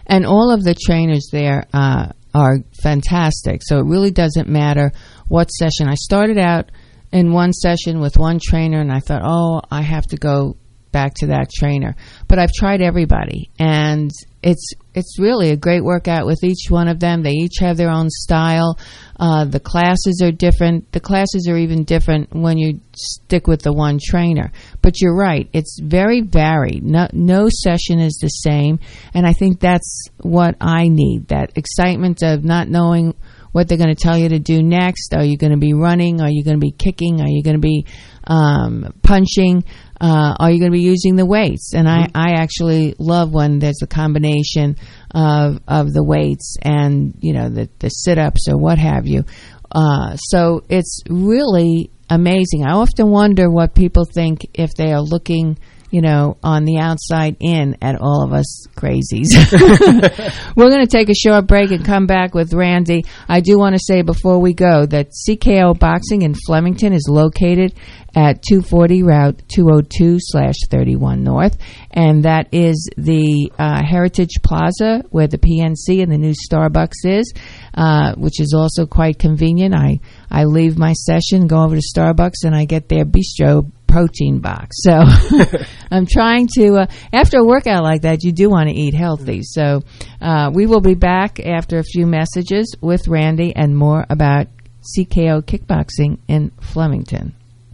And all of the trainers there are fantastic. So it really doesn't matter what session. I started out in one session with one trainer, and I thought, oh, I have to go back to that trainer. But I've tried everybody, and it's really a great workout with each one of them. They each have their own style. The classes are different. The classes are even different when you stick with the one trainer. But you're right. It's very varied. No session is the same. And I think that's what I need, that excitement of not knowing what they're going to tell you to do next. Are you going to be running? Are you going to be kicking? Are you going to be punching? Are you going to be using the weights? And I actually love when there's a combination of the weights and, the sit-ups or what have you. So it's really amazing. I often wonder what people think if they are looking, on the outside in at all of us crazies. We're going to take a short break and come back with Randy. I do want to say before we go that CKO Boxing in Flemington is located at 240 Route 202/31 North, and that is the Heritage Plaza where the PNC and the new Starbucks is, which is also quite convenient. I leave my session, go over to Starbucks, and I get their bistro protein box. So I'm trying to, after a workout like that, you do want to eat healthy. So we will be back after a few messages with Randy and more about CKO Kickboxing in Flemington.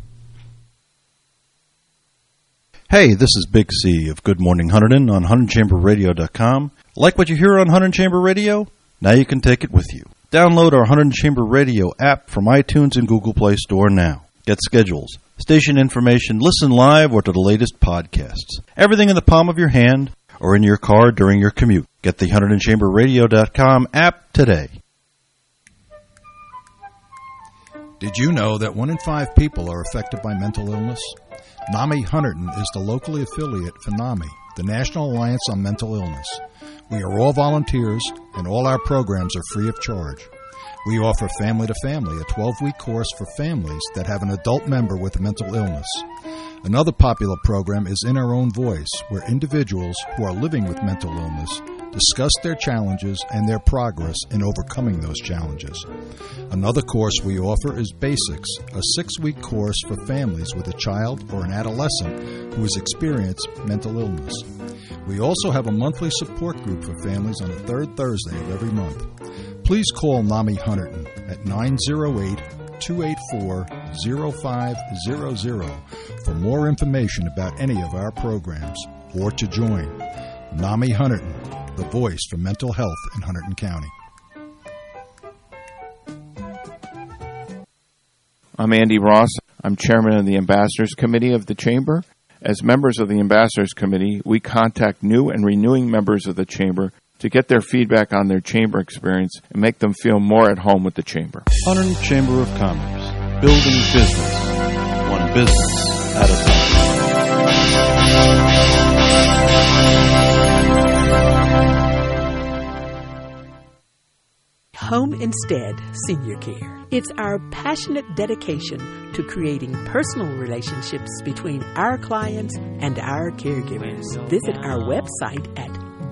Hey, this is Big C of Good Morning Hunterdon on HunterdonChamberRadio.com. Like what you hear on Hunterdon Chamber Radio? Now you can take it with you. Download our Hunterdon Chamber Radio app from iTunes and Google Play Store now. Get schedules, station information, listen live or to the latest podcasts. Everything in the palm of your hand or in your car during your commute. Get the HunterdonChamberRadio.com app today. Did you know that 1 in 5 people are affected by mental illness? NAMI Hunterdon is the locally affiliate for NAMI, the National Alliance on Mental Illness. We are all volunteers, and all our programs are free of charge. We offer Family to Family, a 12-week course for families that have an adult member with a mental illness. Another popular program is In Our Own Voice, where individuals who are living with mental illness discuss their challenges and their progress in overcoming those challenges. Another course we offer is Basics, a 6-week course for families with a child or an adolescent who has experienced mental illness. We also have a monthly support group for families on the third Thursday of every month. Please call NAMI Hunterdon at 908-284-0500 for more information about any of our programs or to join. NAMI Hunterdon, the voice for mental health in Hunterdon County. I'm Andy Ross. I'm chairman of the Ambassadors Committee of the Chamber. As members of the Ambassadors Committee, we contact new and renewing members of the Chamber to get their feedback on their Chamber experience and make them feel more at home with the Chamber. Hunterdon Chamber of Commerce, building business, one business at a time. Home Instead Senior Care. It's our passionate dedication to creating personal relationships between our clients and our caregivers. Visit our website at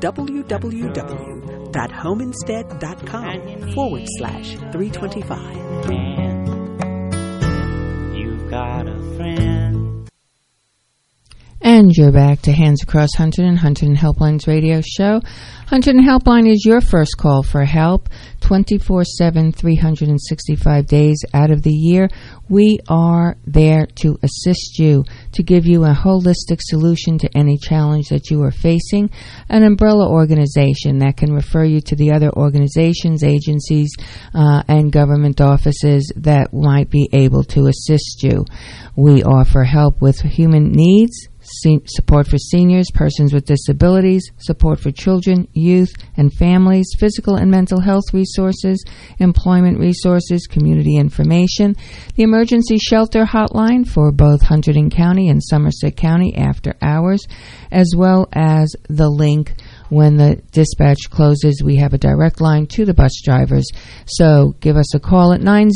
www.homeinstead.com/325. You've got a friend. And you're back to Hands Across Hunterdon, Hunterdon Helpline's radio show. Hunterdon Helpline is your first call for help, 24/7, 365 days out of the year. We are there to assist you, to give you a holistic solution to any challenge that you are facing, an umbrella organization that can refer you to the other organizations, agencies, and government offices that might be able to assist you. We offer help with human needs, support for seniors, persons with disabilities, support for children, youth, and families, physical and mental health resources, employment resources, community information, the emergency shelter hotline for both Hunterdon County and Somerset County after hours, as well as the link when the dispatch closes, we have a direct line to the bus drivers. So give us a call at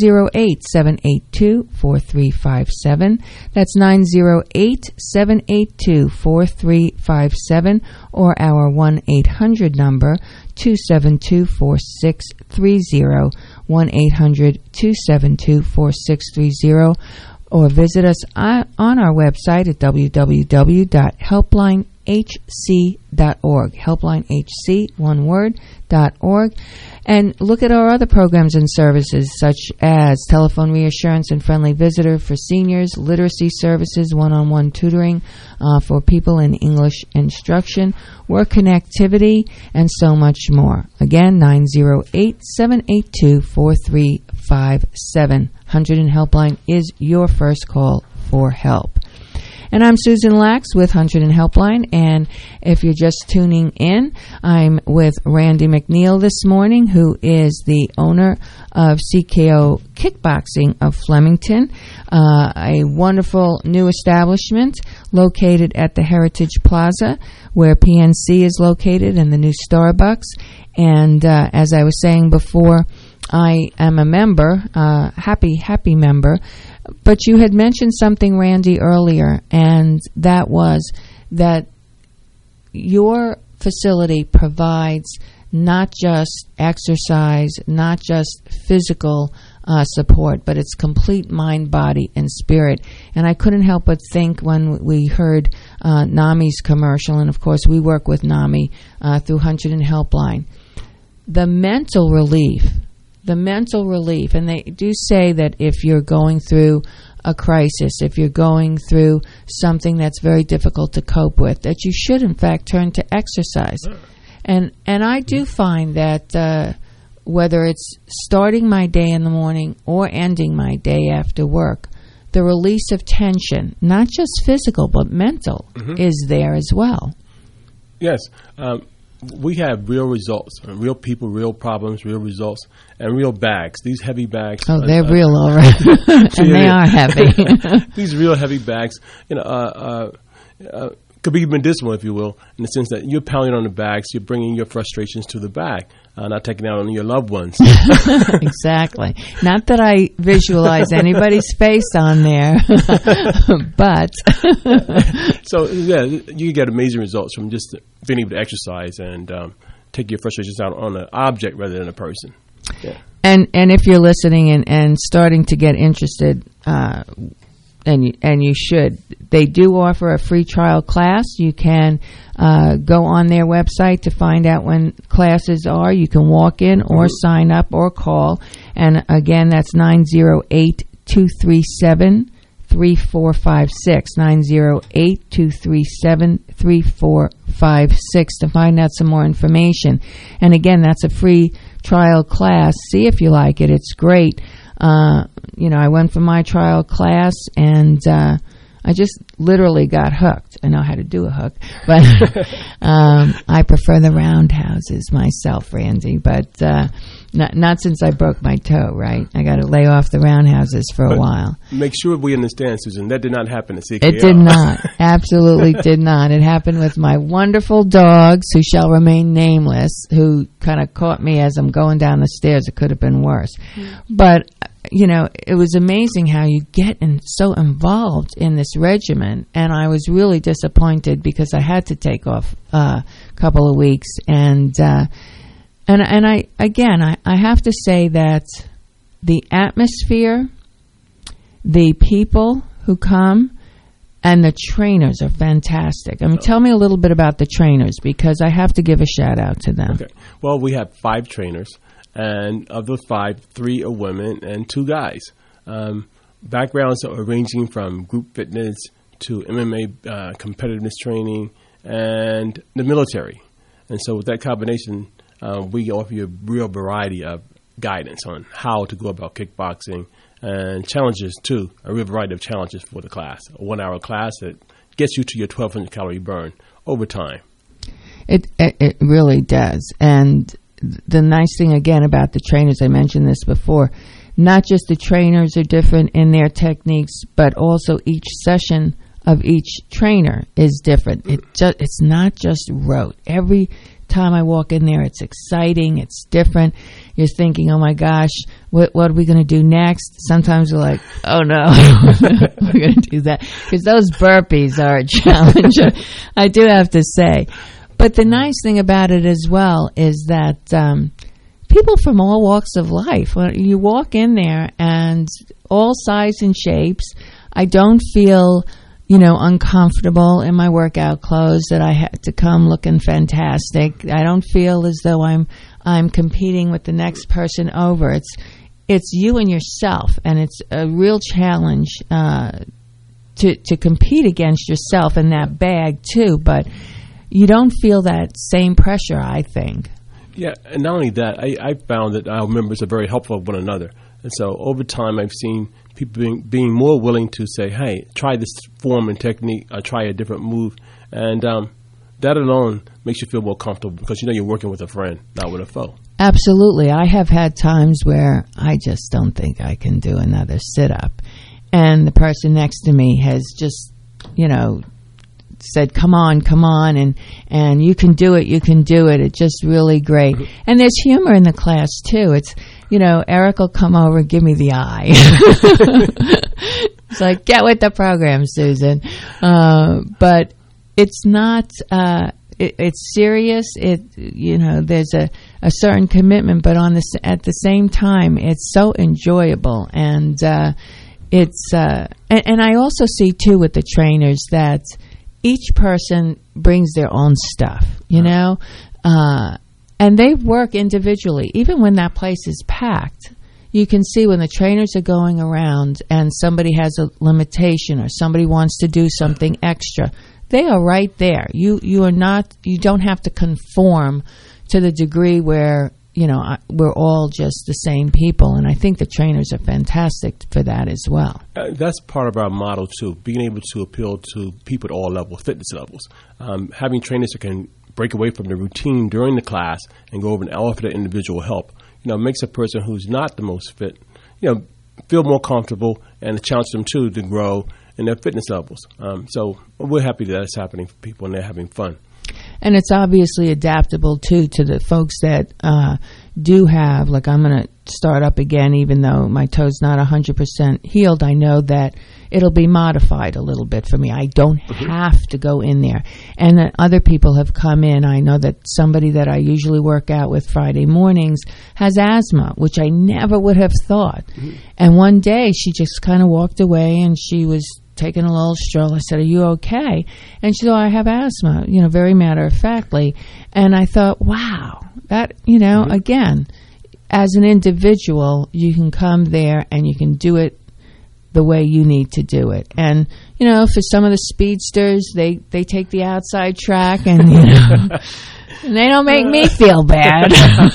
908-782-4357. That's 908-782-4357, or our 1-800 number, 272-4630, 1-800-272-4630, or visit us on our website at www.helplinehc.org, helplinehc, one word, .org, and look at our other programs and services such as telephone reassurance and friendly visitor for seniors, literacy services, one-on-one tutoring for people in English instruction, work connectivity, and so much more. Again, 908-782-4357. Hunterdon Helpline is your first call for help. And I'm Susan Lax with Hunterdon Helpline, and if you're just tuning in, I'm with Randy McNeil this morning, who is the owner of CKO Kickboxing of Flemington, a wonderful new establishment located at the Heritage Plaza, where PNC is located, and the new Starbucks. And as I was saying before, I am a member, happy member. But you had mentioned something, Randy, earlier, and that was that your facility provides not just exercise, not just physical support, but it's complete mind, body, and spirit. And I couldn't help but think when we heard NAMI's commercial, and of course we work with NAMI through Hunterdon Helpline, the mental relief, and they do say that if you're going through a crisis, if you're going through something that's very difficult to cope with, that you should in fact turn to exercise. And I do find that whether it's starting my day in the morning or ending my day after work, the release of tension, not just physical but mental, is there as well. Yes. We have real results, real people, real problems, real results, and real bags. These heavy bags. Oh, they're real, all right. And they are heavy. These real heavy bags, could be medicinal, if you will, in the sense that you're pounding on the bags, you're bringing your frustrations to the bag, not taking out on your loved ones. Exactly. Not that I visualize anybody's face on there, but. So, yeah, you get amazing results from just being able to exercise and take your frustrations out on an object rather than a person. Yeah. And if you're listening and starting to get interested, and you should, they do offer a free trial class. You can go on their website to find out when classes are. You can walk in or sign up or call. And again, that's 908-237-3456, 908-237-3456 to find out some more information. And again, that's a free trial class. See if you like it. It's great. I went for my trial class, and I just literally got hooked. I know how to do a hook, but I prefer the roundhouses myself, Randy. But not since I broke my toe, right? I got to lay off the roundhouses for a while. Make sure we understand, Susan, that did not happen at CKO. It did not. Absolutely did not. It happened with my wonderful dogs, who shall remain nameless, who kind of caught me as I'm going down the stairs. It could have been worse. But it was amazing how you get so involved in this regimen, and I was really disappointed because I had to take off a couple of weeks, and I have to say that the atmosphere, the people who come, and the trainers are fantastic. I mean, tell me a little bit about the trainers, because I have to give a shout out to them. Okay. Well, we have 5 trainers. And of the 5, 3 are women and 2 guys. Backgrounds are ranging from group fitness to MMA competitiveness training and the military. And so with that combination, we offer you a real variety of guidance on how to go about kickboxing, and challenges too, a real variety of challenges for the class. A 1-hour class that gets you to your 1,200 calorie burn over time. It really does. And the nice thing, again, about the trainers, I mentioned this before, not just the trainers are different in their techniques, but also each session of each trainer is different. It's not just rote. Every time I walk in there, it's exciting, it's different. You're thinking, oh my gosh, what are we going to do next? Sometimes we're like, oh no, we're going to do that. Because those burpees are a challenge, I do have to say. But the nice thing about it as well is that people from all walks of life, when you walk in there and all sizes and shapes, I don't feel uncomfortable in my workout clothes, that I had to come looking fantastic. I don't feel as though I'm competing with the next person over. It's you and yourself, and it's a real challenge to compete against yourself in that bag too. But you don't feel that same pressure, I think. Yeah, and not only that, I found that our members are very helpful of one another. And so over time, I've seen people being more willing to say, hey, try this form and technique, or try a different move. And that alone makes you feel more comfortable because you're working with a friend, not with a foe. Absolutely. I have had times where I just don't think I can do another sit-up. And the person next to me has just, said, come on, and you can do it. It's just really great. And there's humor in the class, too. It's, Eric will come over and give me the eye. It's like, get with the program, Susan. But it's not, it's serious. There's a certain commitment, but at the same time, it's so enjoyable. And and I also see, too, with the trainers that each person brings their own stuff, and they work individually. Even when that place is packed, you can see when the trainers are going around and somebody has a limitation or somebody wants to do something extra, they are right there. You don't have to conform to the degree where, we're all just the same people. And I think the trainers are fantastic for that as well. That's part of our model, too, being able to appeal to people at all levels, fitness levels. Having trainers that can break away from the routine during the class and go over and offer the individual help, makes a person who's not the most fit, feel more comfortable, and challenge them, too, to grow in their fitness levels. So we're happy that it's happening for people and they're having fun. And it's obviously adaptable, too, to the folks that do have, like I'm going to start up again, even though my toe's not 100% healed. I know that it'll be modified a little bit for me. I don't have to go in there. And that other people have come in. I know that somebody that I usually work out with Friday mornings has asthma, which I never would have thought. And one day she just kind of walked away and she was taking a little stroll. I said, are you okay? And she said, I have asthma, very matter-of-factly. And I thought, wow, that, again, as an individual, you can come there and you can do it the way you need to do it. And, for some of the speedsters, they take the outside track and, and they don't make me feel bad.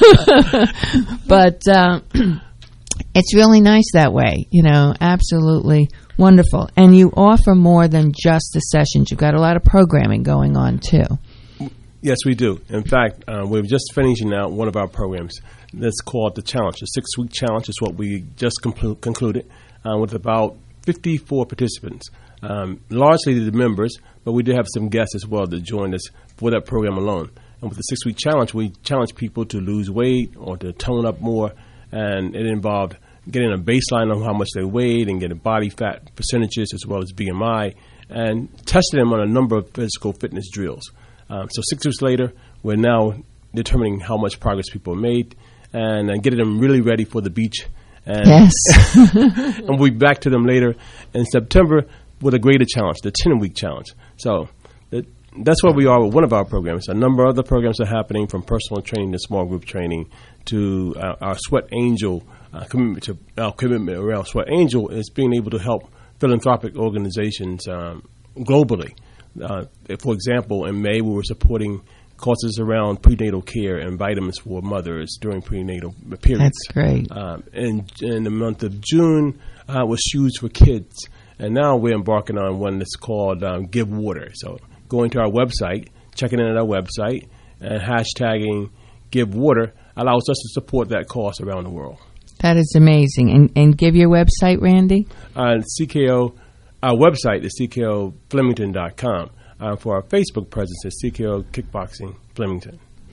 But it's really nice that way, absolutely wonderful. And you offer more than just the sessions. You've got a lot of programming going on, too. Yes, we do. In fact, we're just finishing out one of our programs that's called The Challenge. The 6-week challenge is what we just concluded with about 54 participants, largely the members, but we did have some guests as well that joined us for that program alone. And with the 6-week challenge, we challenge people to lose weight or to tone up more, and it involved getting a baseline on how much they weighed and getting body fat percentages as well as BMI, and testing them on a number of physical fitness drills. So 6 weeks later, we're now determining how much progress people made and getting them really ready for the beach. And yes. And we'll be back to them later in September with a greater challenge, the 10-week challenge. So that's where we are with one of our programs. A number of other programs are happening, from personal training to small group training to our Sweat Angel commitment. To our commitment around Sweat Angel is being able to help philanthropic organizations globally. For example, in May, we were supporting causes around prenatal care and vitamins for mothers during prenatal periods. That's great. In the month of June was Shoes for Kids. And now we're embarking on one that's called Give Water. So going to our website, checking in at our website, and hashtagging Give Water allows us to support that cause around the world. That is amazing. And give your website, Randy. CKO, our website is CKOFlemington.com. For our Facebook presence is CKO Kickboxing Flemington.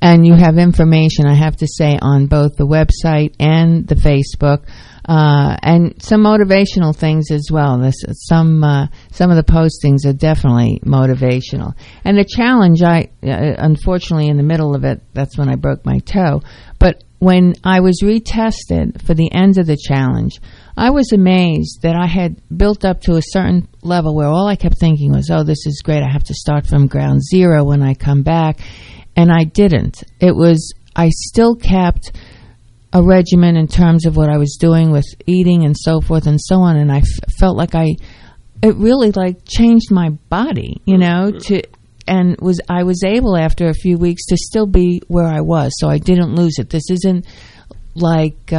And you have information, I have to say, on both the website and the Facebook, and some motivational things as well. Some of the postings are definitely motivational. And the challenge, unfortunately, in the middle of it, that's when I broke my toe. But when I was retested for the end of the challenge, I was amazed that I had built up to a certain level where all I kept thinking was, oh, this is great. I have to start from ground zero when I come back. And I didn't. I still kept a regimen in terms of what I was doing with eating and so forth and so on. And I felt like it really like changed my body, I was able after a few weeks to still be where I was. So I didn't lose it. This isn't like,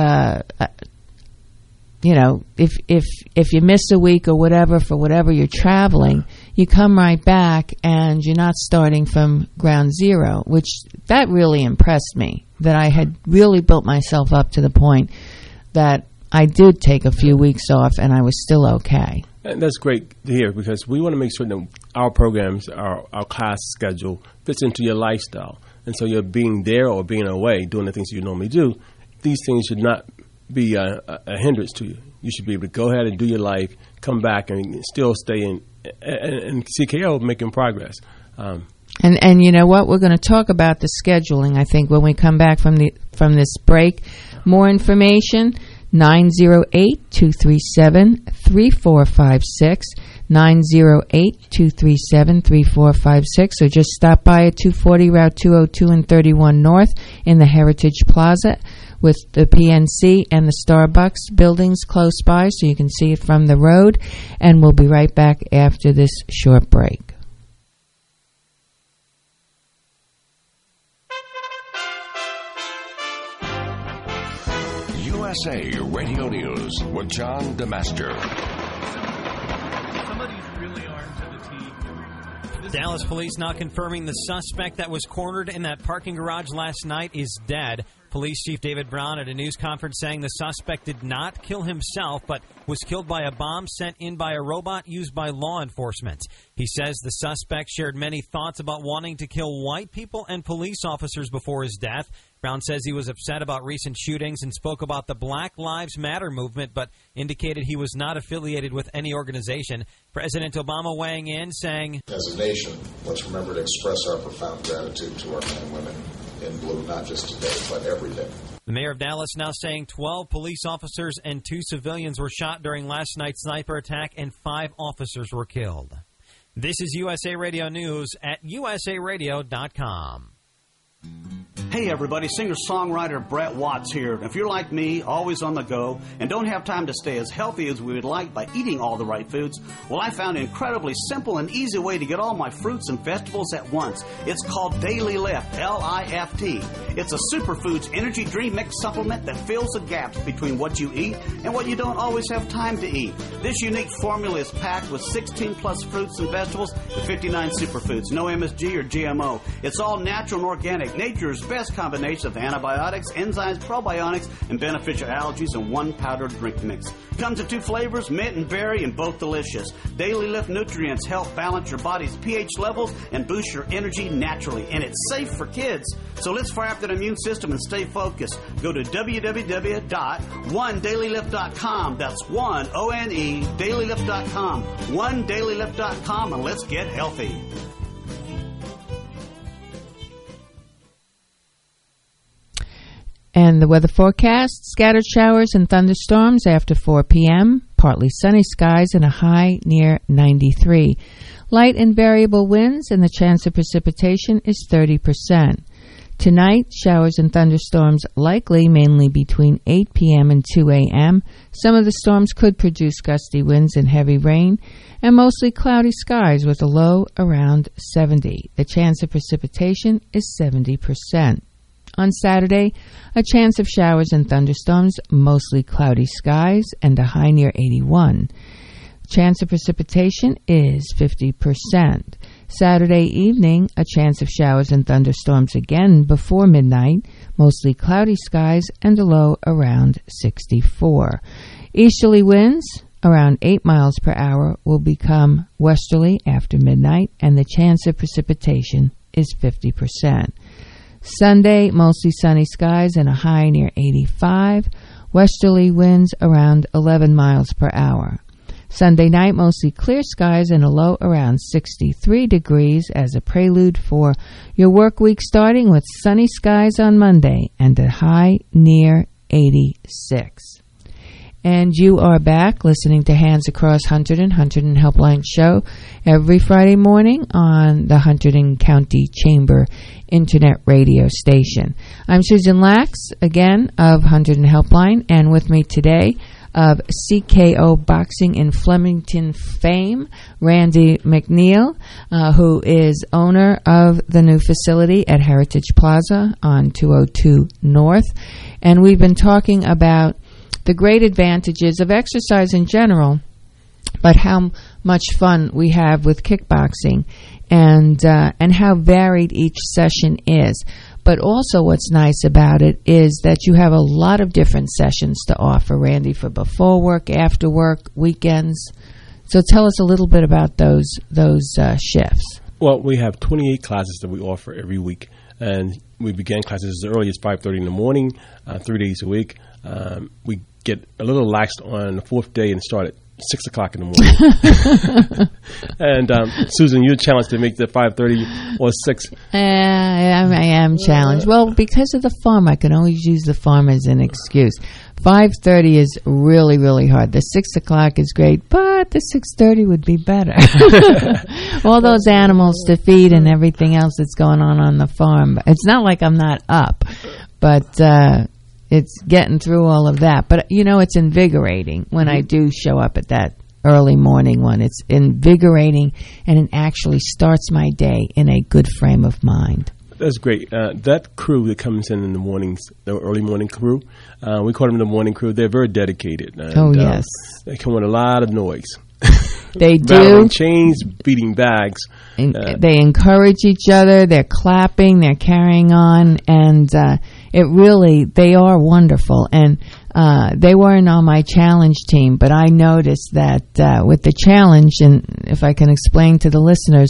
if you miss a week or whatever for whatever you're traveling, you come right back and you're not starting from ground zero, which that really impressed me, that I had really built myself up to the point that I did take a few weeks off and I was still okay. And that's great to hear, because we want to make sure that our programs, our class schedule fits into your lifestyle. And so you're being there or being away, doing the things you normally do. These things should not be a hindrance to you. You should be able to go ahead and do your life, come back, and still stay in CKO making progress. And you know what? We're going to talk about the scheduling, I think, when we come back from this break. More information, 908-237-3456, 908-237-3456, or just stop by at 240 Route 202 and 31 North in the Heritage Plaza with the PNC and the Starbucks buildings close by, so you can see it from the road. And we'll be right back after this short break. USA Radio News with John DeMaster. Somebody's really armed to the teeth. Dallas police now confirming the suspect that was cornered in that parking garage last night is dead. Police Chief David Brown at a news conference saying the suspect did not kill himself, but was killed by a bomb sent in by a robot used by law enforcement. He says the suspect shared many thoughts about wanting to kill white people and police officers before his death. Brown says he was upset about recent shootings and spoke about the Black Lives Matter movement, but indicated he was not affiliated with any organization. President Obama weighing in, saying, as a nation, let's remember to express our profound gratitude to our men and women in blue, not just today, but every day. The mayor of Dallas now saying 12 police officers and 2 civilians were shot during last night's sniper attack and 5 officers were killed. This is USA Radio News at usaradio.com. Hey everybody, singer-songwriter Brett Watts here. If you're like me, always on the go, and don't have time to stay as healthy as we would like by eating all the right foods, well, I found an incredibly simple and easy way to get all my fruits and vegetables at once. It's called Daily Lift, L-I-F-T. It's a superfoods energy drink mix supplement that fills the gaps between what you eat and what you don't always have time to eat. This unique formula is packed with 16 plus fruits and vegetables and 59 superfoods, no MSG or GMO. It's all natural and organic, nature's best combination of antibiotics, enzymes, probiotics, and beneficial allergies in one powdered drink mix. Comes in 2 flavors, mint and berry, and both delicious. Daily Lift nutrients help balance your body's pH levels and boost your energy naturally, and it's safe for kids. So let's fire up that immune system and stay focused. Go to www.onedailylift.com. That's one, O-N-E, dailylift.com. onedailylift.com, and let's get healthy. And the weather forecast, scattered showers and thunderstorms after 4 p.m., partly sunny skies and a high near 93. Light and variable winds, and the chance of precipitation is 30%. Tonight, showers and thunderstorms likely mainly between 8 p.m. and 2 a.m. Some of the storms could produce gusty winds and heavy rain, and mostly cloudy skies with a low around 70. The chance of precipitation is 70%. On Saturday, a chance of showers and thunderstorms, mostly cloudy skies, and a high near 81. Chance of precipitation is 50%. Saturday evening, a chance of showers and thunderstorms again before midnight, mostly cloudy skies, and a low around 64. Easterly winds around 8 miles per hour will become westerly after midnight, and the chance of precipitation is 50%. Sunday, mostly sunny skies and a high near 85. Westerly winds around 11 miles per hour. Sunday night, mostly clear skies and a low around 63 degrees as a prelude for your work week, starting with sunny skies on Monday and a high near 86. And you are back listening to Hands Across Hunterdon Helpline Show every Friday morning on the Hunterdon County Chamber Internet Radio Station. I'm Susan Lax, again, of Hunterdon Helpline, and with me today of CKO Boxing in Flemington fame, Randy McNeil, who is owner of the new facility at Heritage Plaza on 202 North. And we've been talking about the great advantages of exercise in general, but how much fun we have with kickboxing and how varied each session is. But also what's nice about it is that you have a lot of different sessions to offer, Randy, for before work, after work, weekends. So tell us a little bit about those shifts. Well, we have 28 classes that we offer every week, and we began classes as early as 5:30 in the morning, 3 days a week. We get a little laxed on the fourth day and start at 6 o'clock in the morning. And Susan, you're challenged to make the 5:30 or 6. I am challenged. Well, because of the farm, I can always use the farm as an excuse. 5:30 is really, really hard. The 6 o'clock is great, but the 6:30 would be better. All those animals to feed and everything else that's going on the farm. It's not like I'm not up, but it's getting through all of that. But, you know, it's invigorating when I do show up at that early morning one. It's invigorating, and it actually starts my day in a good frame of mind. That's great. That crew that comes in the mornings, the early morning crew, we call them the morning crew. They're very dedicated. And, yes. They come with a lot of noise. They do. Rattling chains, beating bags. They encourage each other. They're clapping. They're carrying on. And they are wonderful. And they weren't on my challenge team, but I noticed that with the challenge, and if I can explain to the listeners,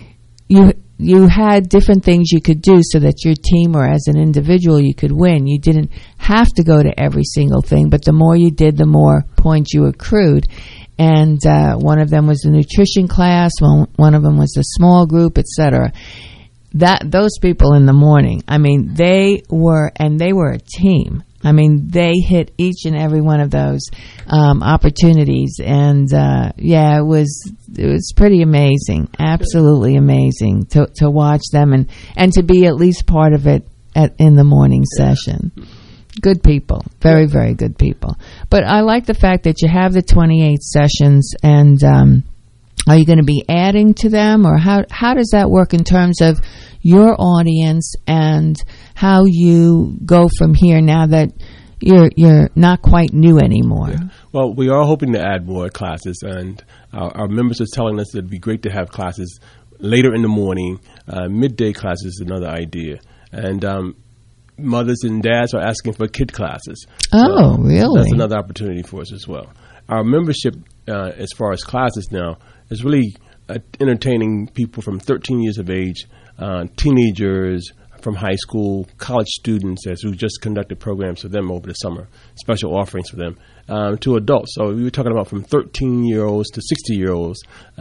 you had different things you could do so that your team or as an individual you could win. You didn't have to go to every single thing, but the more you did, the more points you accrued. And one of them was the nutrition class, one of them was the small group, etc. Those people in the morning, I mean, they were a team. I mean, they hit each and every one of those opportunities, and it was pretty amazing, absolutely amazing to watch them and to be at least part of it in the morning session. Good people, very, very good people. But I like the fact that you have the 28 sessions, and are you going to be adding to them, or how does that work in terms of your audience and how you go from here now that you're not quite new anymore? Yeah. Well, we are hoping to add more classes, and our members are telling us that it'd be great to have classes later in the morning. Midday classes is another idea, and mothers and dads are asking for kid classes. Oh, really? That's another opportunity for us as well. Our membership, as far as classes now, is really entertaining people from 13 years of age, teenagers from high school, college students, as we just conducted programs for them over the summer, special offerings for them, to adults. So we were talking about from 13-year-olds to 60-year-olds.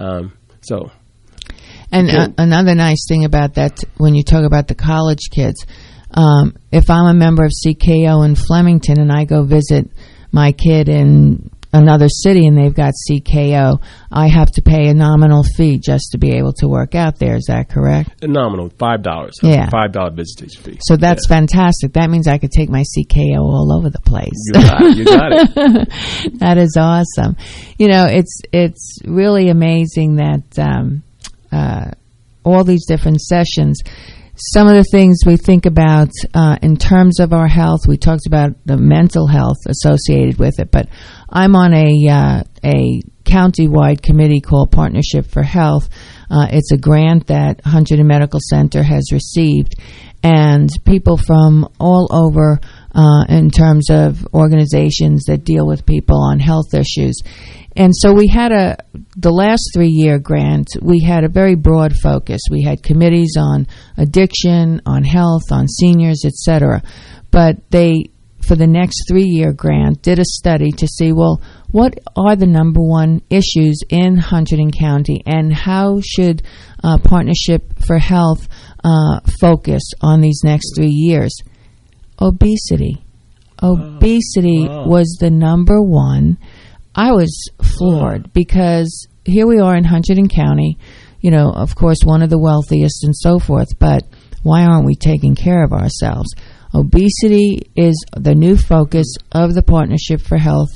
Another nice thing about that, when you talk about the college kids, if I'm a member of CKO in Flemington and I go visit my kid in another city and they've got CKO, I have to pay a nominal fee just to be able to work out there. Is that correct? A nominal, $5. Yeah. $5 visitation fee. So that's fantastic. That means I could take my CKO all over the place. You got it. That is awesome. You know, it's really amazing that all these different sessions, some of the things we think about in terms of our health, we talked about the mental health associated with it, but I'm on a county-wide committee called Partnership for Health. It's a grant that Hunterdon Medical Center has received, and people from all over in terms of organizations that deal with people on health issues. And so we had the last 3-year grant, we had a very broad focus. We had committees on addiction, on health, on seniors, etc. But they, for the next 3-year grant, did a study to see, well, what are the number one issues in Hunterdon County, and how should Partnership for Health focus on these next 3 years? Obesity. Obesity was the number one. I was floored because here we are in Hunterdon County, you know, of course, one of the wealthiest and so forth, but why aren't we taking care of ourselves? Obesity is the new focus of the Partnership for Health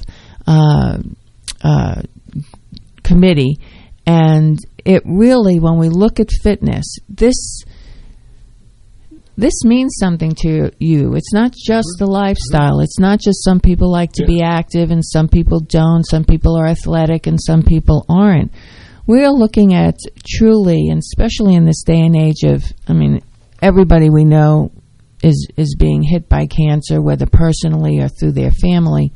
committee, and it really, when we look at fitness, this means something to you. It's not just the lifestyle. It's not just some people like to be active and some people don't. Some people are athletic and some people aren't. We're looking at truly, and especially in this day and age of, I mean, everybody we know is being hit by cancer, whether personally or through their family.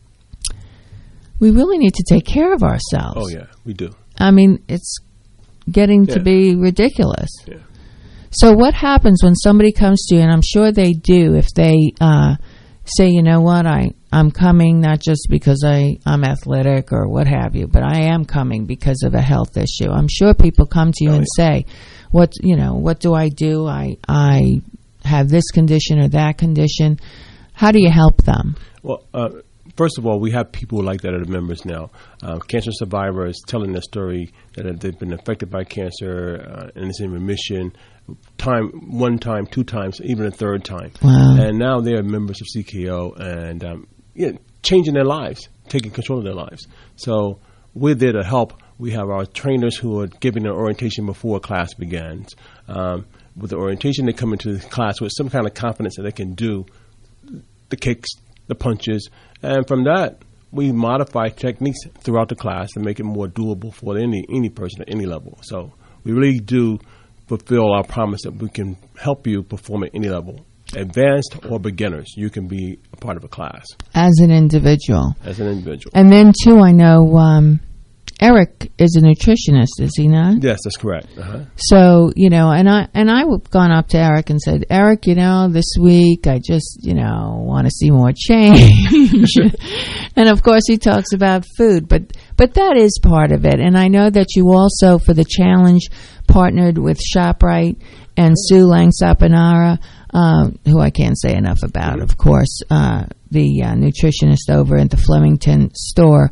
We really need to take care of ourselves. Oh, yeah, we do. I mean, it's getting to be ridiculous. Yeah. So what happens when somebody comes to you, and I'm sure they do, if they say, you know what, I'm coming not just because I'm athletic or what have you, but I am coming because of a health issue. I'm sure people come to you and say, what do I do? I have this condition or that condition. How do you help them? Well, first of all, we have people like that are members now. Cancer survivors telling their story that they've been affected by cancer and it's in remission. One time, 2 times, even a 3rd time. Wow. And now they are members of CKO and changing their lives, taking control of their lives. So we're there to help. We have our trainers who are giving an orientation before class begins. With the orientation, they come into the class with some kind of confidence that they can do the kicks, the punches, and from that, we modify techniques throughout the class to make it more doable for any person at any level. So we really do fulfill our promise that we can help you perform at any level, advanced or beginners. You can be a part of a class as an individual. And then too, I know Eric is a nutritionist, is he not? Yes, that's correct. Uh-huh. So, and I've gone up to Eric and said, Eric, this week I just, want to see more change. And of course he talks about food, but that is part of it. And I know that you also, for the challenge, partnered with ShopRite and Sue Langsapanara, who I can't say enough about, of course, the nutritionist over at the Flemington store.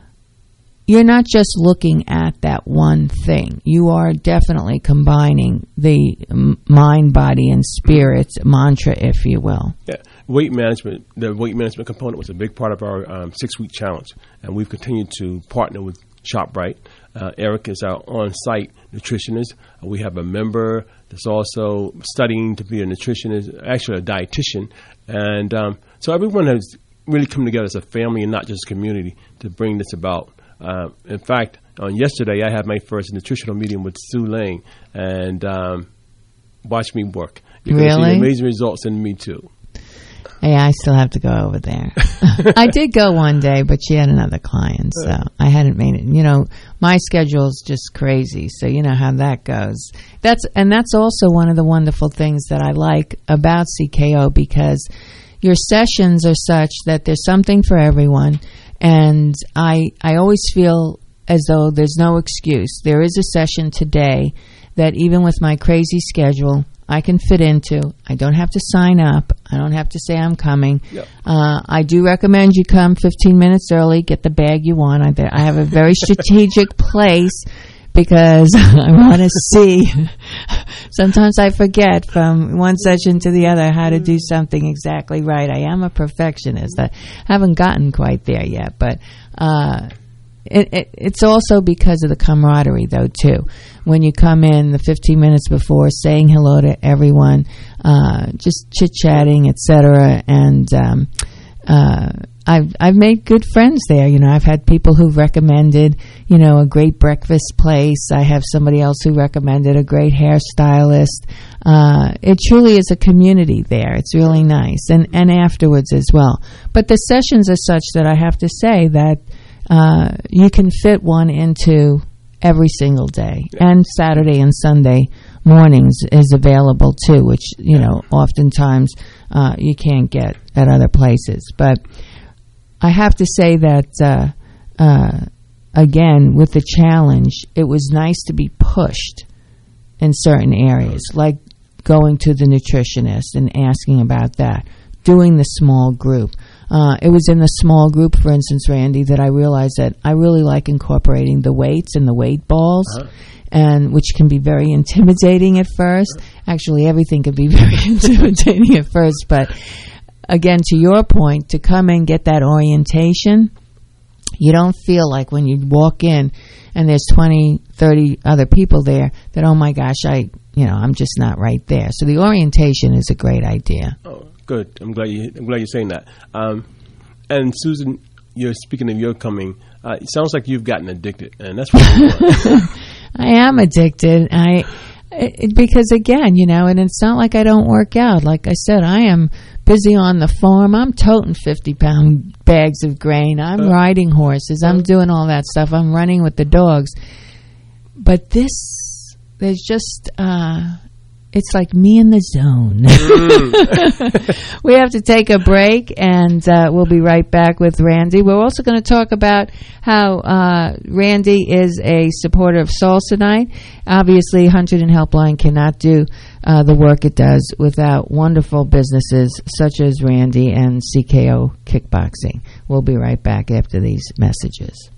You're not just looking at that one thing. You are definitely combining the mind, body, and spirit mantra, if you will. Yeah, weight management. The weight management component was a big part of our 6-week challenge, and we've continued to partner with ShopRite. Eric is our on-site nutritionist. We have a member that's also studying to be a nutritionist, actually a dietitian, and so everyone has really come together as a family and not just a community to bring this about. In fact, on yesterday, I had my first nutritional meeting with Sue Lang, and watch me work. You're going to see amazing results in me, too. Yeah, I still have to go over there. I did go one day, but she had another client, so I hadn't made it. My schedule's just crazy, so you know how that goes. That's also one of the wonderful things that I like about CKO, because your sessions are such that there's something for everyone. And I always feel as though there's no excuse. There is a session today that even with my crazy schedule, I can fit into. I don't have to sign up. I don't have to say I'm coming. Yep. I do recommend you come 15 minutes early, get the bag you want. I have a very strategic place because I want to see. Sometimes I forget from one session to the other how to do something exactly right. I am a perfectionist. I haven't gotten quite there yet, but it's also because of the camaraderie, though, too. When you come in the 15 minutes before, saying hello to everyone, just chit-chatting, etc., and I've made good friends there. I've had people who've recommended, a great breakfast place. I have somebody else who recommended a great hairstylist. It truly is a community there. It's really nice. And afterwards as well. But the sessions are such that I have to say that you can fit one into every single day. And Saturday and Sunday mornings is available too, which, oftentimes you can't get at other places. But I have to say that, again, with the challenge, it was nice to be pushed in certain areas, like going to the nutritionist and asking about that, doing the small group. It was in the small group, for instance, Randy, that I realized that I really like incorporating the weights and the weight balls, and which can be very intimidating at first. Actually, everything can be very intimidating at first, but again, to your point, to come and get that orientation, you don't feel like when you walk in and there's 20, 30 other people there that, oh my gosh, I'm just not right there. So the orientation is a great idea. Oh, good. I'm glad you're saying that. And Susan, you're speaking of your coming. It sounds like you've gotten addicted, and that's what you want. I am addicted. Because again, and it's not like I don't work out. Like I said, I am busy on the farm. I'm toting 50-pound bags of grain. I'm riding horses. I'm doing all that stuff. I'm running with the dogs. But there's just, it's like me in the zone. We have to take a break, and we'll be right back with Randy. We're also going to talk about how Randy is a supporter of Salsa Night. Obviously, Hunterdon Helpline cannot do the work it does without wonderful businesses such as Randy and CKO Kickboxing. We'll be right back after these messages.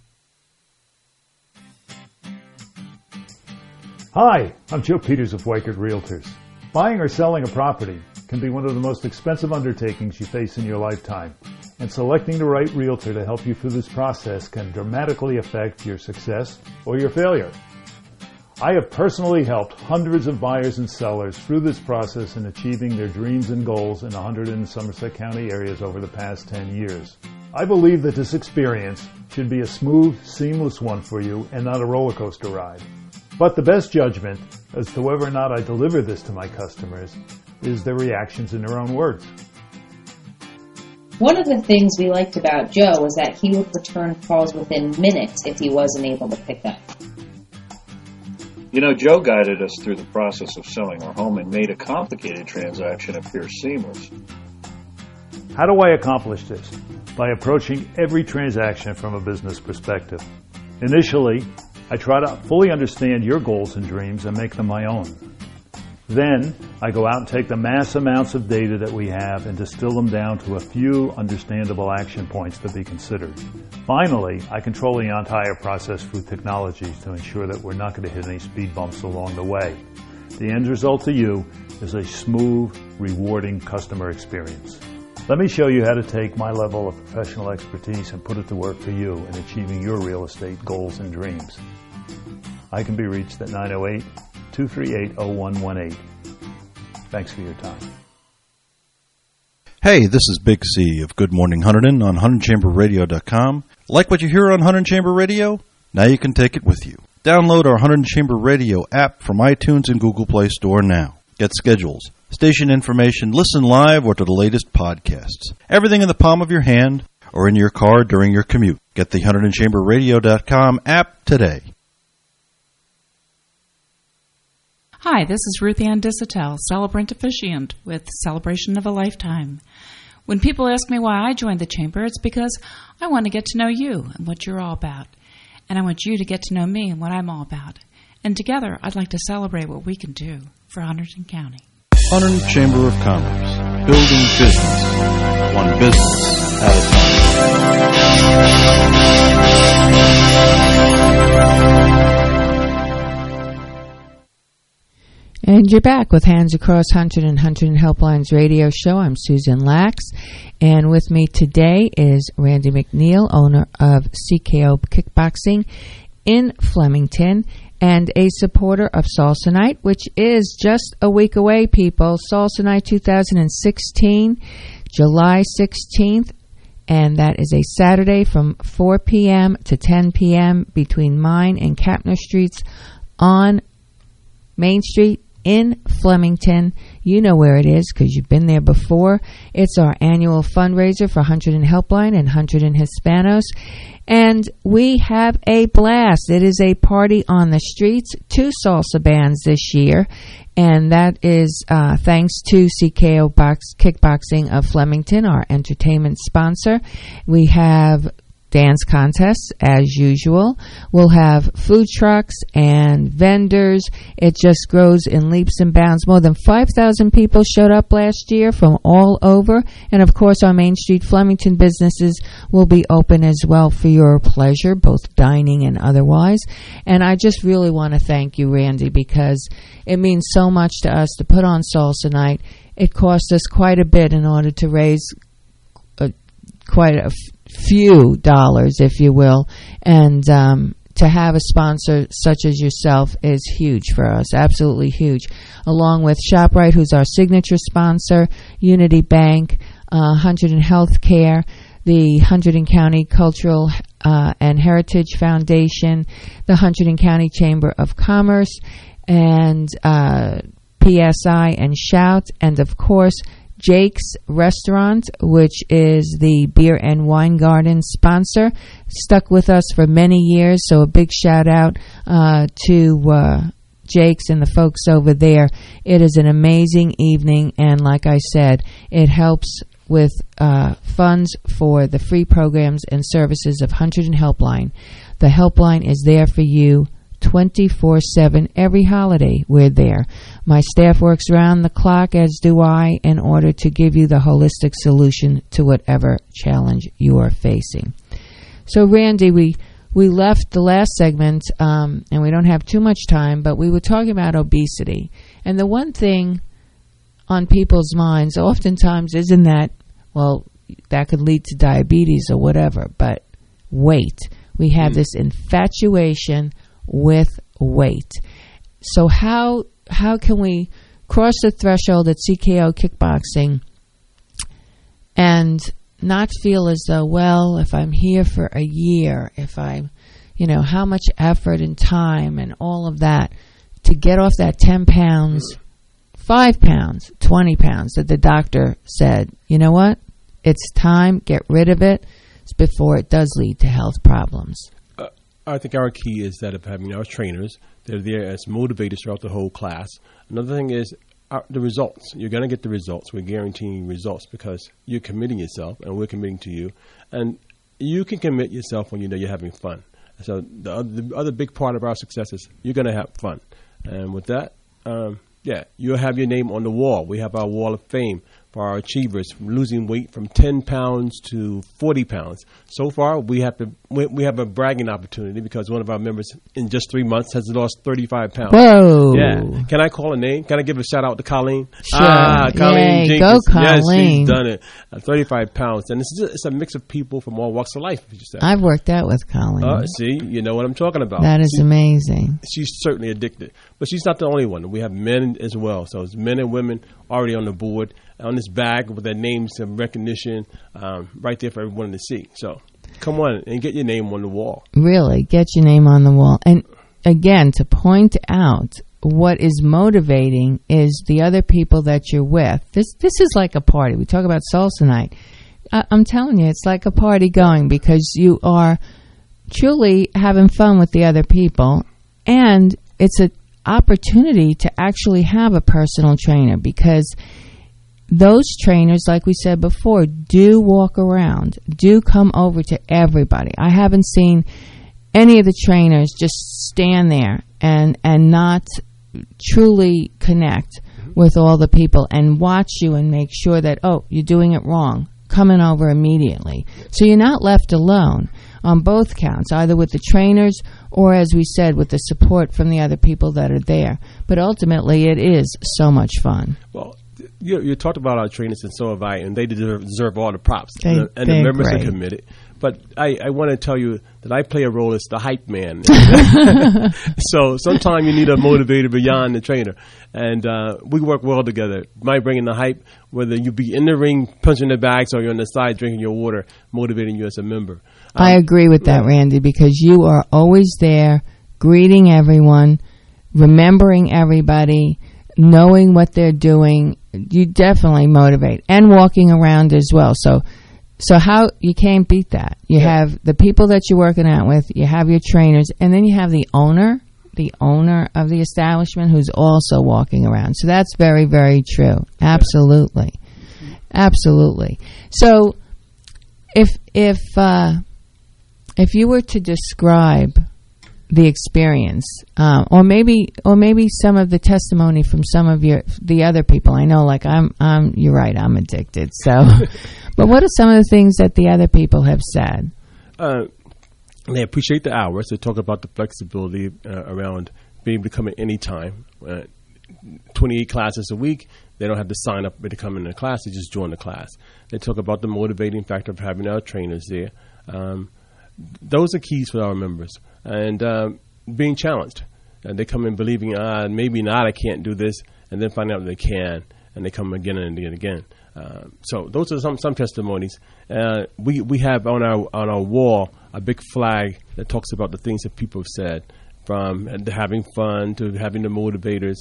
Hi, I'm Joe Peters of Weichert Realtors. Buying or selling a property can be one of the most expensive undertakings you face in your lifetime, and selecting the right realtor to help you through this process can dramatically affect your success or your failure. I have personally helped hundreds of buyers and sellers through this process in achieving their dreams and goals in the Hunterdon and Somerset County areas over the past 10 years. I believe that this experience should be a smooth, seamless one for you and not a roller coaster ride. But the best judgment as to whether or not I deliver this to my customers is their reactions in their own words. One of the things we liked about Joe was that he would return calls within minutes if he wasn't able to pick up. Joe guided us through the process of selling our home and made a complicated transaction appear seamless. How do I accomplish this? By approaching every transaction from a business perspective. Initially, I try to fully understand your goals and dreams and make them my own. Then, I go out and take the mass amounts of data that we have and distill them down to a few understandable action points to be considered. Finally, I control the entire process through technology to ensure that we're not going to hit any speed bumps along the way. The end result to you is a smooth, rewarding customer experience. Let me show you how to take my level of professional expertise and put it to work for you in achieving your real estate goals and dreams. I can be reached at 908-238-0118. Thanks for your time. Hey, this is Big C of Good Morning Hunterdon on HunterdonChamberRadio.com. Like what you hear on Hunterdon Chamber Radio? Now you can take it with you. Download our Hunterdon Chamber Radio app from iTunes and Google Play Store now. Get schedules, station information, listen live, or to the latest podcasts. Everything in the palm of your hand or in your car during your commute. Get the HunterdonChamberRadio.com app today. Hi, this is Ruth Ann Dissatel, celebrant officiant with Celebration of a Lifetime. When people ask me why I joined the Chamber, it's because I want to get to know you and what you're all about. And I want you to get to know me and what I'm all about. And together, I'd like to celebrate what we can do for Hunterdon County. Hunterdon Chamber of Commerce, building business, one business at a And you're back with Hands Across Hunterdon, Hunterdon Helpline's radio show. I'm Susan Lax, and with me today is Randy McNeil, owner of CKO Kickboxing in Flemington, and a supporter of Salsa Night, which is just a week away, people. Salsa Night 2016, July 16th, and that is a Saturday from 4 p.m. to 10 p.m. between Mine and Kapner Streets on Main Street in Flemington. You know where it is because you've been there before. It's our annual fundraiser for Hunterdon Helpline and Hunterdon Hispanos. And we have a blast. It is a party on the streets. 2 salsa bands this year. And that is thanks to CKO Kickboxing of Flemington, our entertainment sponsor. We have dance contests as usual. We'll have food trucks and vendors. It just grows in leaps and bounds. More than 5,000 people showed up last year from all over. And of course, our Main Street Flemington businesses will be open as well for your pleasure, both dining and otherwise. And I just really want to thank you, Randy, because it means so much to us to put on Salsa Night. It cost us quite a bit in order to raise quite a few dollars, if you will, and to have a sponsor such as yourself is huge for us, absolutely huge, along with ShopRite, who's our signature sponsor, Unity Bank, Hunterdon Healthcare, the Hunterdon County Cultural and Heritage Foundation, the Hunterdon County Chamber of Commerce, and PSI and Shout, and of course Jake's Restaurant, which is the Beer and Wine Garden sponsor, stuck with us for many years. So a big shout out to Jake's and the folks over there. It is an amazing evening, and like I said, it helps with funds for the free programs and services of Hunterdon Helpline. The helpline is there for you 24/7 every holiday. We're there. My staff works around the clock, as do I, in order to give you the holistic solution to whatever challenge you are facing. So Randy, we left the last segment and we don't have too much time, but we were talking about obesity, and the one thing on people's minds oftentimes isn't that, well, that could lead to diabetes or whatever, but weight. We have this infatuation with weight. So how can we cross the threshold at CKO Kickboxing and not feel as though, well, if I'm here for a year, if I'm, how much effort and time and all of that to get off that 10 pounds, 5 pounds, 20 pounds that the doctor said, you know what? It's time, get rid of it before it does lead to health problems. I think our key is that of having our trainers. They're there as motivators throughout the whole class. Another thing is the results. You're going to get the results. We're guaranteeing results because you're committing yourself and we're committing to you. And you can commit yourself when you know you're having fun. So the other big part of our success is you're going to have fun. And with that, you'll have your name on the wall. We have our wall of fame for our achievers, from losing weight from 10 pounds to 40 pounds. So far, we have a bragging opportunity because one of our members in just 3 months has lost 35 pounds. Whoa. Yeah. Can I call a name? Can I give a shout out to Colleen? Sure. Colleen Jenkins. Go Colleen. Yes, she's done it. 35 pounds. And it's a mix of people from all walks of life. I've worked out with Colleen. See, you know what I'm talking about. That is amazing. She's certainly addicted. But she's not the only one. We have men as well. So it's men and women already on the board, on this bag with their names and recognition right there for everyone to see. So come on and get your name on the wall. Really, get your name on the wall. And again, to point out what is motivating is the other people that you're with. This is like a party. We talk about Salsa Night. I'm telling you, it's like a party going because you are truly having fun with the other people, and it's an opportunity to actually have a personal trainer because those trainers, like we said before, do walk around, do come over to everybody. I haven't seen any of the trainers just stand there and not truly connect with all the people and watch you and make sure that, oh, you're doing it wrong, coming over immediately. So you're not left alone on both counts, either with the trainers or, as we said, with the support from the other people that are there. But ultimately, it is so much fun. Well, you talked about our trainers, and so have I, and they deserve all the props. And the members are committed. But I want to tell you that I play a role as the hype man. So sometimes you need a motivator beyond the trainer. And we work well together. My bringing the hype, whether you be in the ring punching the bags or you're on the side drinking your water, motivating you as a member. I agree with that, Randy, because you are always there greeting everyone, remembering everybody, knowing what they're doing, you definitely motivate, and walking around as well. So how you can't beat that. You have the people that you're working out with, you have your trainers, and then you have the owner of the establishment who's also walking around. So that's very, very true. Absolutely. Absolutely. So if you were to describe the experience, or maybe some of the testimony from some of the other people, I know, like you're right, I'm addicted. So, but what are some of the things that the other people have said? They appreciate the hours. They talk about the flexibility around being able to come at any time. 28 classes a week. They don't have to sign up to come in the class. They just join the class. They talk about the motivating factor of having our trainers there. Those are keys for our members. And being challenged. They come in believing, maybe not, I can't do this, and then find out they can, and they come again and again. So those are some testimonies. We have on our wall a big flag that talks about the things that people have said, from having fun to having the motivators,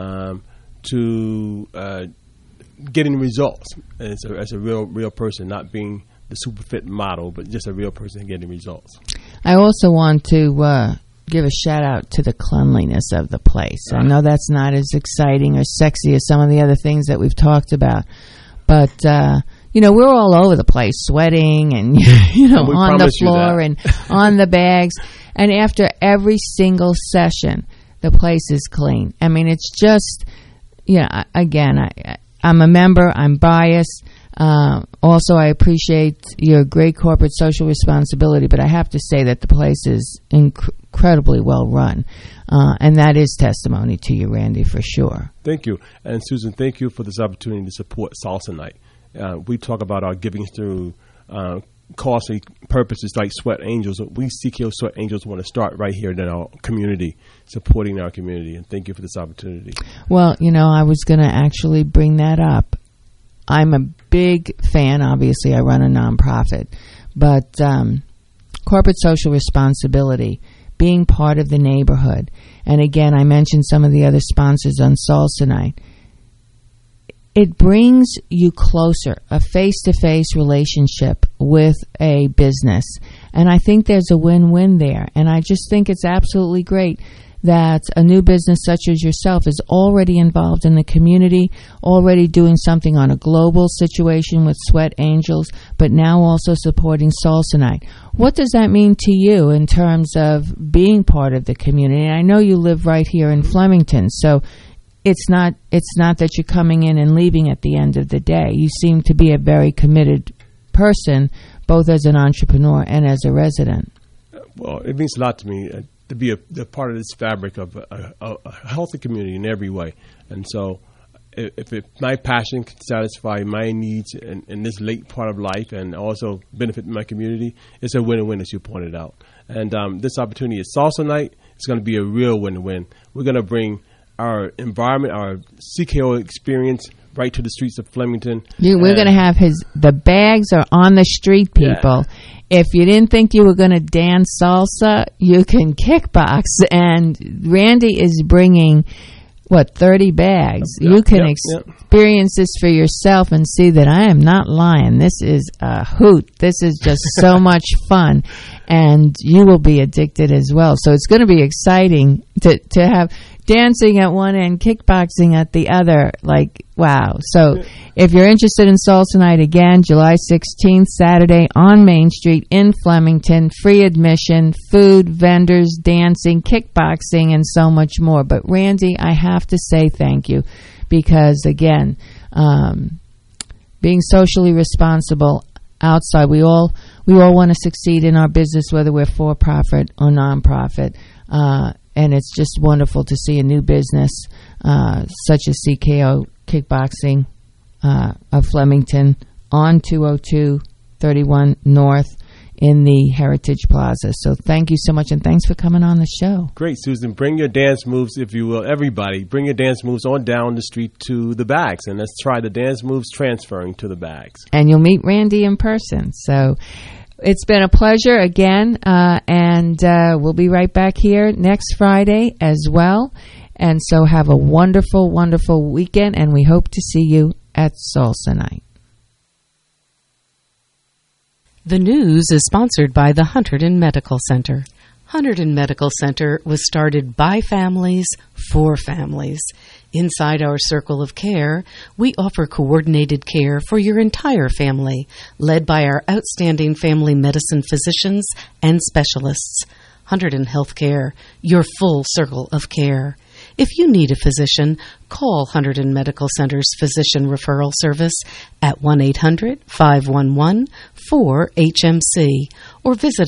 to getting results as a real person, not being the super fit model, but just a real person getting results. I also want to give a shout out to the cleanliness of the place. I know that's not as exciting or sexy as some of the other things that we've talked about, but we're all over the place, sweating and on the floor and on the bags. And after every single session, the place is clean. I mean, it's just, again, I'm a member. I'm biased. Also, I appreciate your great corporate social responsibility, but I have to say that the place is incredibly well run, and that is testimony to you, Randy, for sure. Thank you. And Susan, thank you for this opportunity to support Salsa Night. We talk about our giving through costly purposes like Sweat Angels. We CKO Sweat Angels want to start right here in our community, supporting our community, and thank you for this opportunity. Well, I was going to actually bring that up. I'm a big fan. Obviously, I run a nonprofit, but corporate social responsibility, being part of the neighborhood, and again, I mentioned some of the other sponsors on Salsa Night. It brings you closer, a face-to-face relationship with a business, and I think there's a win-win there. And I just think it's absolutely great that a new business such as yourself is already involved in the community, already doing something on a global situation with Sweat Angels, but now also supporting Salsa Night. What does that mean to you in terms of being part of the community? And I know you live right here in Flemington, so it's not that you're coming in and leaving at the end of the day. You seem to be a very committed person, both as an entrepreneur and as a resident. Well, it means a lot to me to be a part of this fabric of a healthy community in every way. And so if my passion can satisfy my needs in this late part of life and also benefit my community, it's a win-win, as you pointed out. And this opportunity is Salsa Night. It's going to be a real win-win. We're going to bring our environment, our CKO experience right to the streets of Flemington. We're going to have the bags are on the street, people. Yeah. If you didn't think you were going to dance salsa, you can kickbox. And Randy is bringing, 30 bags. Yep, you can experience this for yourself and see that I am not lying. This is a hoot. This is just so much fun. And you will be addicted as well. So it's going to be exciting to have dancing at one end, kickboxing at the other. Like, wow. So if you're interested in Salsa Night, again, July 16th, Saturday on Main Street in Flemington, free admission, food, vendors, dancing, kickboxing, and so much more. But Randy, I have to say thank you because, again, being socially responsible outside, we all want to succeed in our business, whether we're for-profit or non-profit. And it's just wonderful to see a new business such as CKO Kickboxing of Flemington on 202-31 North in the Heritage Plaza. So thank you so much, and thanks for coming on the show. Great, Susan. Bring your dance moves, if you will. Everybody, bring your dance moves on down the street to the bags, and let's try the dance moves transferring to the bags. And you'll meet Randy in person. So it's been a pleasure again, and we'll be right back here next Friday as well. And so have a wonderful, wonderful weekend, and we hope to see you at Salsa Night. The news is sponsored by the Hunterdon Medical Center. Hunterdon Medical Center was started by families for families. Inside our circle of care, we offer coordinated care for your entire family, led by our outstanding family medicine physicians and specialists. Hunterdon Healthcare, your full circle of care. If you need a physician, call Hunterdon Medical Center's Physician Referral Service at 1-800-511-4HMC or visit